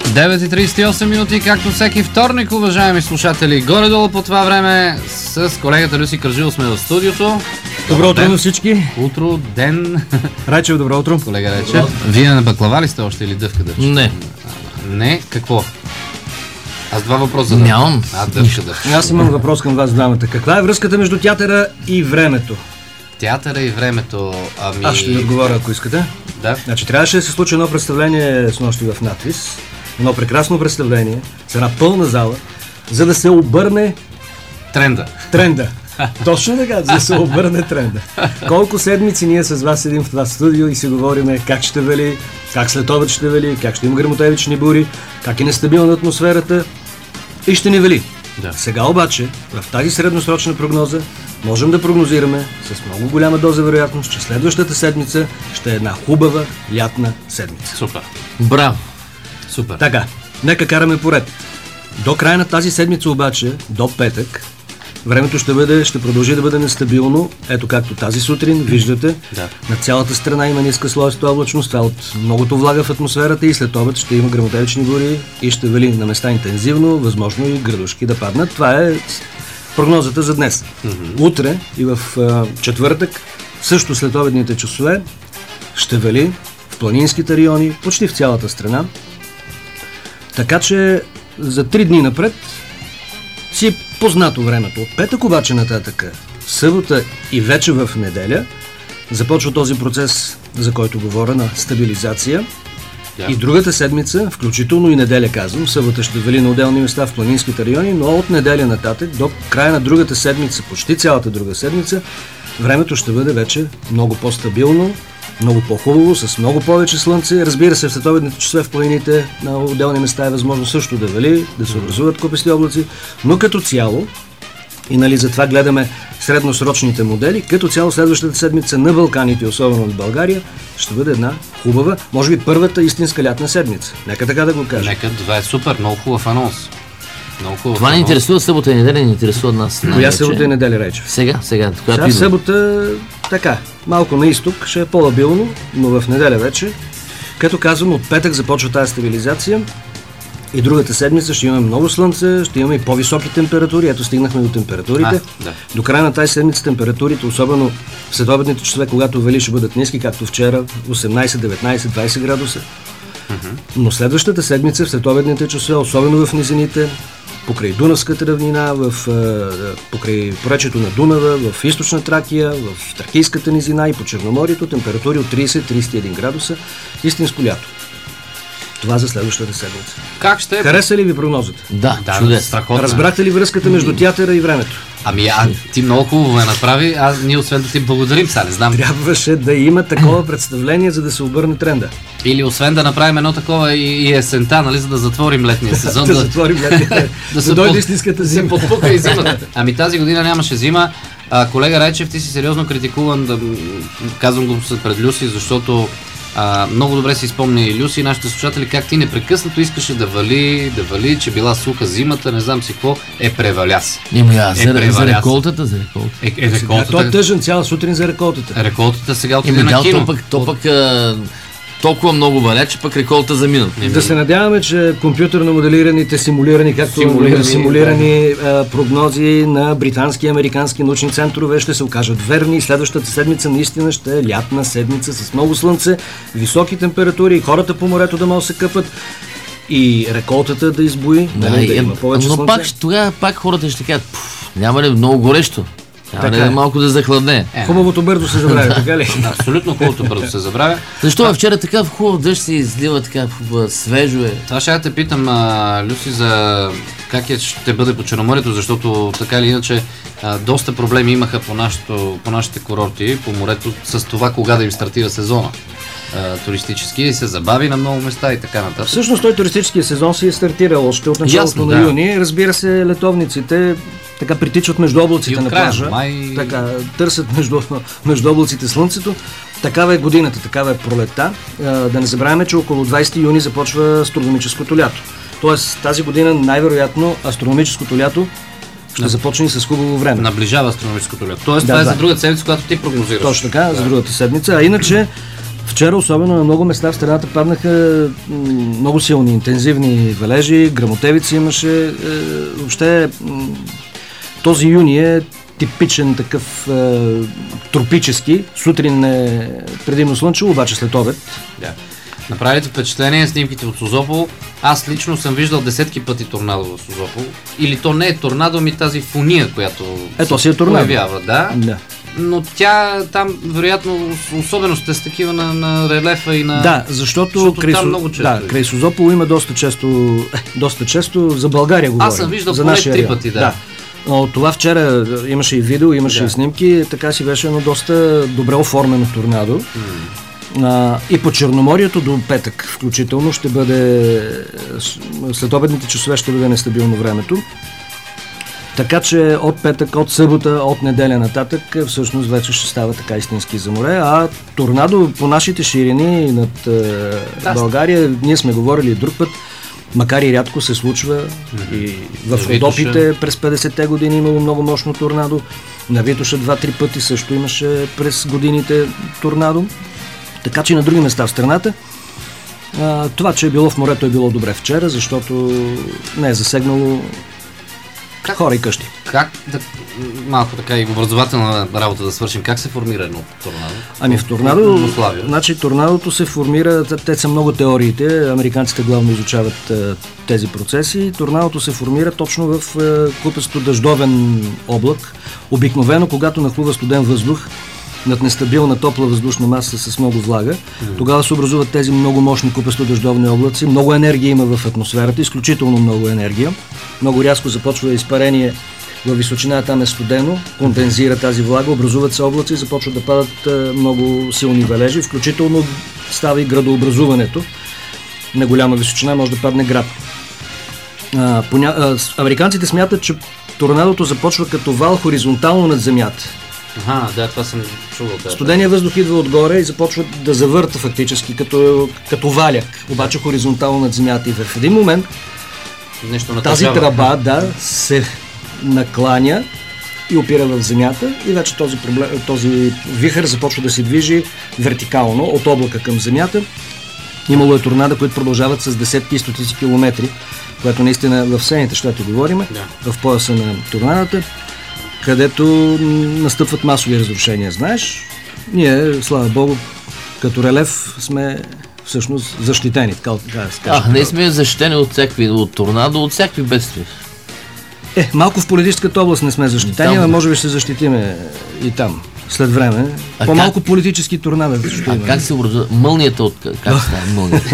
9:38 минути, както всеки вторник, уважаеми слушатели. Горе-долу по това време с колегата Люси Кържилов сме в студиото. Добро утро на всички. Утро, ден. Райчев, добро утро. Колега Райчев. Вие на баклава ли сте още или дъвка дъвче? Не. Не? Какво? Аз два въпроса. Нямам. Дъвка. Аз имам въпрос към вас двамата. Каква е връзката между театъра и времето? Театъра и времето, Аз ще ви отговоря, ако искате. Да. Значи трябваше да се случи едно представление с нощи в надвис. Едно прекрасно представление с една пълна зала, за да се обърне тренда. Точно така, за да се обърне тренда. Колко седмици ние с вас седим в това студио и си говориме как ще вали, как след обед ще вали, как ще има гръмотевични бури, как е нестабилна атмосферата и ще ни вали. Да. Сега обаче, в тази средносрочна прогноза, можем да прогнозираме с много голяма доза вероятност, че следващата седмица ще е една хубава лятна седмица. Супер. Браво. Супер. Така, нека караме поред. До края на тази седмица обаче, до петък, времето ще продължи да бъде нестабилно. Ето както тази сутрин, виждате, на цялата страна има ниска слоеста облачност, това от многото влага в атмосферата и след обед ще има гръмотевични бури и ще вали на места интензивно, възможно и градушки да паднат. Това е прогнозата за днес. Утре и в четвъртък, също след обедните часове, ще вали в планинските райони, почти в цялата страна. Така че за 3 дни напред си е познато времето. От петък обаче нататък, събота и вече в неделя, започва този процес, за който говоря, на стабилизация. И другата седмица, включително и неделя казвам, събота ще вали на отделни места в планинските райони, но от неделя нататък до края на другата седмица, почти цялата друга седмица, времето ще бъде вече много по-стабилно, много по-хубаво, с много повече слънце. Разбира се, в следобедните часове в планините на отделни места е възможно също да вали, да се образуват купести облаци, но като цяло, и затова гледаме средносрочните модели, като цяло следващата седмица на Балканите, особено в България, ще бъде една хубава, може би първата истинска лятна седмица. Нека така да го кажем. Това е супер, много хубав анонс. Това не интересува събота и неделя, не интересува нас. Коя събота и неделя, Райчев? Сега. Събота, така, малко на изток, ще е по-лабилно, но в неделя вече. Като казвам, от петък започва тази стабилизация и другата седмица ще имаме много слънце, ще имаме и по-високи температури. Ето стигнахме до температурите. До края на тази седмица температурите, особено в следобедните часове, когато вали, ще бъдат ниски, както вчера, 18, 19, 20 градуса. Но следващата седмица в следобедните часове, особено в низините, покрай Дунавската равнина, покрай поречието на Дунава, в източна Тракия, в Тракийската низина и по Черноморието, температури от 30-31 градуса, истинско лято. Това за следващата седмица. Как ще е? Хареса ли ви прогнозата? Да, чудесно. Разбрахте ли връзката между театъра и времето? Ти много хубаво ме направи, ние освен да ти благодарим, сега не знам. Трябваше да има такова представление, за да се обърне тренда. Или освен да направим едно такова и есента, за да затворим летния сезон. Да затворим летния, да дойде истинската зима. Да подпука и зимата. Тази година нямаше зима. Колега Райчев, ти си сериозно критикуван, казвам го пред Люси, защото много добре си спомня и Люси и нашите слушатели, как ти непрекъснато искаше да вали, че била суха зимата, не знам си какво, преваля се. За реколтата. Той е тъжен цяла сутрин за реколтата. Реколтата сега отиде на кино. То пък толкова много валя, че пък реколта замина. Да се надяваме, че компютърно моделираните симулирани прогнози на британски и американски научни центрове ще се окажат верни. Следващата седмица наистина ще е лятна седмица с много слънце, високи температури, хората по морето да могат да се къпат и реколтата да избои, да има повече слънце. Но тогава пак хората ще кажат, няма ли много горещо? Малко да захладне. Хубавото бързо се забравя, така ли? Абсолютно хубавото бързо се забравя. Защо вчера така хубав дъжд се излива, така свежо е? Това ще те питам, Люси, за как ще бъде по Черноморието, защото така или иначе доста проблеми имаха по нашите курорти, по морето, с това кога да им стартира сезона. Туристически и се забави на много места и така нататък. Всъщност той туристическия сезон си е стартирал още от началото на юни. Разбира се, летовниците така притичат между облаците на плажа, така търсят между облаците слънцето. Такава е годината, такава е пролетта. Да не забравяме, че около 20 юни започва астрономическото лято. Тоест тази година най-вероятно астрономическото лято ще започне с хубаво време. Наближава астрономическото лято. Тоест това е за другата седмица, която ти прогнозираш. Точно така, за другата седмица. А иначе Вчера, особено на много места в страната, паднаха много силни, интензивни валежи, гръмотевици имаше. Въобще този юни е типичен такъв тропически. Сутрин е предимно слънчево, обаче след обед. Да. Направите впечатление снимките от Созопол. Аз лично съм виждал десетки пъти торнадо в Созопол. Или то не е торнадо, ами тази фуния, която се появява. Да. Но тя там, вероятно, особеностите са такива на релефа и на... Да, защото край Созопол има доста често за България говорим. Аз съм виждал поне 3 пъти, да. Но това вчера имаше и видео, имаше и снимки, така си беше едно доста добре оформено торнадо. И по Черноморието до петък включително ще бъде, след обедните часове ще бъде нестабилно времето. Така че от петък, от събота, от неделя нататък всъщност вече ще става така истински за море, а торнадо по нашите ширини над България, ние сме говорили друг път, макар и рядко се случва и в Родопите през 50-те години имало много мощно торнадо, на Витоша 2-3 пъти също имаше през годините торнадо, така че и на други места в страната. Това, че е било в морето, е било добре вчера, защото не е засегнало хора и къщи. Малко така и образователна работа да свършим. Как се формира едно торнадо? Ами в торнадото се формира, те са много теориите, американците главно изучават тези процеси. Торнадото се формира точно в купесто дъждовен облак. Обикновено, когато нахлува студен въздух над нестабилна топла въздушна маса с много влага, тогава се образуват тези много мощни купесто дъждовни облаци. Много енергия има в атмосферата, изключително много енергия. Много рязко започва изпарение във височина, там е студено, кондензира тази влага, образуват се облаци и започват да падат много силни валежи, включително става и градообразуването. На голяма височина може да падне град. Американците смятат, че торнадото започва като вал хоризонтално над земята. Това съм чувал. Студения въздух идва отгоре и започва да завърта фактически като валяк, обаче хоризонтално над земята, и в един момент тази тръба се накланя и опира в земята и вече този вихър започва да се движи вертикално от облака към земята. Имало е торнада, които продължават с десетки и стотици километри, което наистина в Съединените щати говорим, в пояса на торнадата, където настъпват масови разрушения. Знаеш, ние, слава Богу, като релеф сме всъщност защитени. Не сме защитени от торнадо, от всякакви бедствия. Малко в политическата област не сме защитени, но може би ще се защитиме и там. След време. По-малко политически торнада. Как се образува? Мълнията как става мълнията?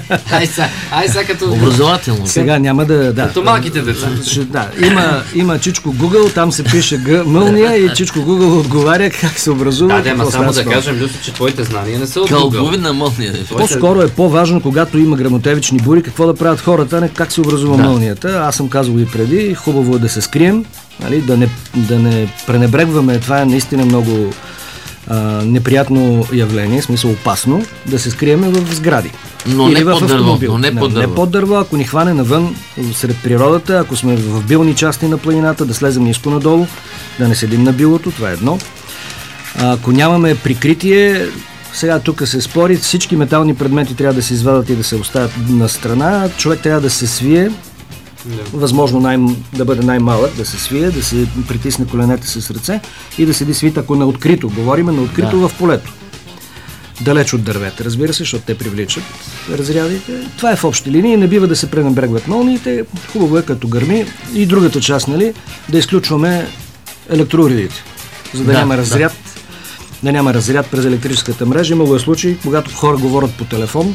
Сега като... Образователно. Сега няма да... Като малките деца. Има Чичко Google, там се пише мълния и Чичко Google отговаря как се образува. Само да кажем, Люси, че твоите знания не са от Google. Кълбовина мълния. По-скоро е по-важно, когато има гръмотевични бури, какво да правят хората, не как се образува мълнията. Аз съм казал и преди, хубаво е да се скрием, да не пренебрегваме, това е наистина много неприятно явление, в смисъл опасно, да се скриеме в сгради. Но не под дърво. Не под дърво, ако ни хване навън сред природата, ако сме в билни части на планината, да слезем ниско надолу, да не седим на билото, това е едно. Ако нямаме прикритие, сега тук се спори, всички метални предмети трябва да се извадат и да се оставят на страна, човек трябва да се свие, възможно да бъде най-малък, да се свие, да се притисне коленете с ръце и да седи свит, ако на открито. Говориме на открито в полето. Далеч от дървета, разбира се, защото те привличат разрядите. Това е в общи линии, не бива да се пренебрегват мълниите. Хубаво е като гърми. И другата част, да изключваме електроуредите, за да няма разряд. Да няма разряд през електрическата мрежа. Имало е случаи, когато хора говорят по телефон,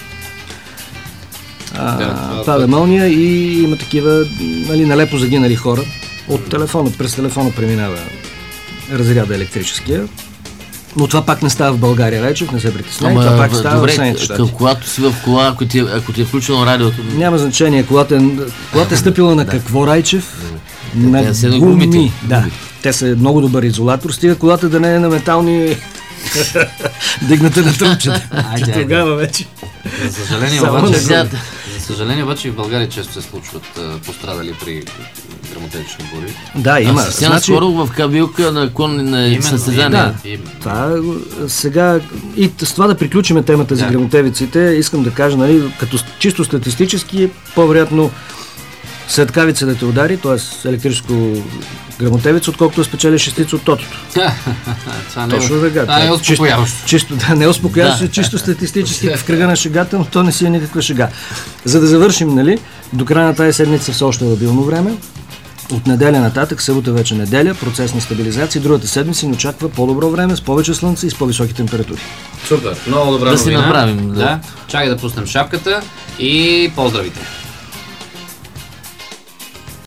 пада мълния и има такива налепо загинали хора. През телефона преминава разряда електрическия. Но това пак не става в България, Райчев, не се притесняй. Това пак става в Съединените щати. Когато си в кола, ако ти е включено радиото... Няма значение. Колата е стъпила на какво, Райчев? На гуми. Те са много добър изолатор. Стига колата да не е на метални дигната на тръпчета. Тогава вече. За съжаление обаче и в България често се случват пострадали при грамотевични бури. Да, има. Съвсем скоро в Кабилка на конни състезания. Да, това сега и с това да приключим темата за грамотевиците, искам да кажа, нали, като чисто статистически, по-вероятно светкавица да те удари, т.е. електрическо грамотевица, отколкото да спечели шестица от тотото. Точно така. Това е успокояващо. Чисто, не е успокояващо, чисто статистически в кръга на шегата, но то не си е никаква шега. За да завършим, нали, до края на тази седмица все още лабилно време. От неделя нататък, събота вече неделя, процес на стабилизация. Другата седмица ни очаква по-добро време, с повече слънце и с по-високи температури. Супер, много добра новина. Да си направим. Да. Чакай да пуснем шапката и поздравите.